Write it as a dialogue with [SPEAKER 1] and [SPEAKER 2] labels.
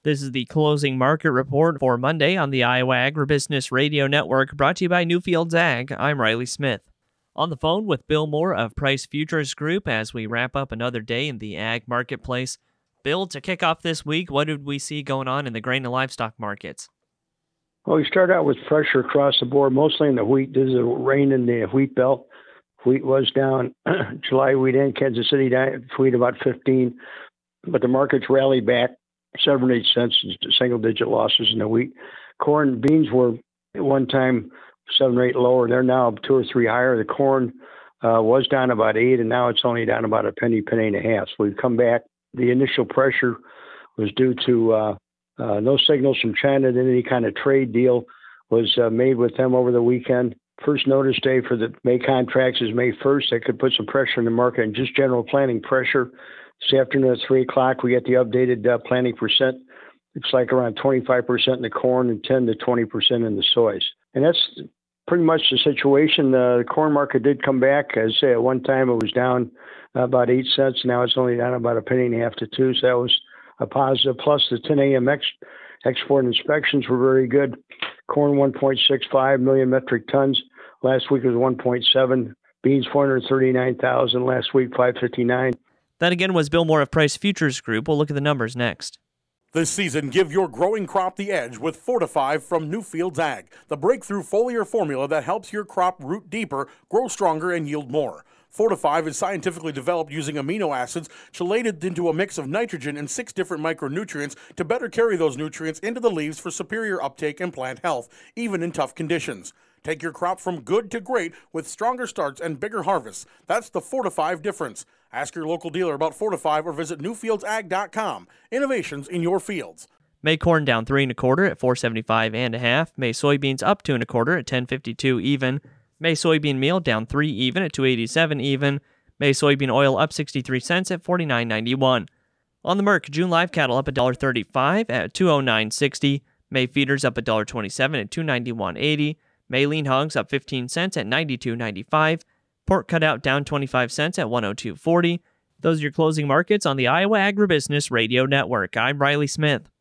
[SPEAKER 1] This is the closing market report for Monday on the Iowa Agribusiness Radio Network, brought to you by Newfields Ag. I'm Riley Smith. On the phone with Bill Moore of Price Futures Group as we wrap up another day in the ag marketplace. Bill, to kick off this week, what did we see going on in the grain and livestock markets?
[SPEAKER 2] Well, we start out with pressure across the board, mostly in the wheat. There's a rain in the wheat belt. Wheat was down. July wheat in Kansas City down wheat about 15, but the markets rallied back 7 or 8 cents, single-digit losses in the wheat. Corn and beans were at one time 7 or 8 lower. They're now 2 or 3 higher. The corn was down about 8, and now it's only down about a penny and a half. So we've come back. The initial pressure was due to no signals from China that any kind of trade deal was made with them over the weekend. First notice day for the May contracts is May 1st. That could put some pressure in the market and just general planting pressure. This afternoon at 3 o'clock, we get the updated planting percent. It's like around 25% in the corn and 10 to 20% in the soys. And that's pretty much the situation. The corn market did come back. As I say, at one time it was down about 8 cents. Now it's only down about a penny and a half to 2. So that was a positive. Plus the 10 a.m. export inspections were very good. Corn 1.65 million metric tons. Last week was 1.7. Beans 439,000. Last week 559.
[SPEAKER 1] That again was Bill Moore of Price Futures Group. We'll look at the numbers next.
[SPEAKER 3] This season, give your growing crop the edge with Fortify from Newfields Ag, the breakthrough foliar formula that helps your crop root deeper, grow stronger, and yield more. Fortify is scientifically developed using amino acids chelated into a mix of nitrogen and 6 different micronutrients to better carry those nutrients into the leaves for superior uptake and plant health, even in tough conditions. Take your crop from good to great with stronger starts and bigger harvests. That's the Fortify difference. Ask your local dealer about Fortify or visit NewfieldsAg.com. Innovations in your fields.
[SPEAKER 1] May corn down 3 1/4 at 475 and a half. May soybeans up 2 1/4 at 1052 even. May soybean meal down 3 even at 287 even. May soybean oil up 63 cents at 49.91. On the Merc, June live cattle up $1.35 at 209.60. May feeders up $1.27 at 291.80. May lean hogs up 15 cents at 92.95. Pork cutout down 25 cents at 102.40. Those are your closing markets on the Iowa Agribusiness Radio Network. I'm Riley Smith.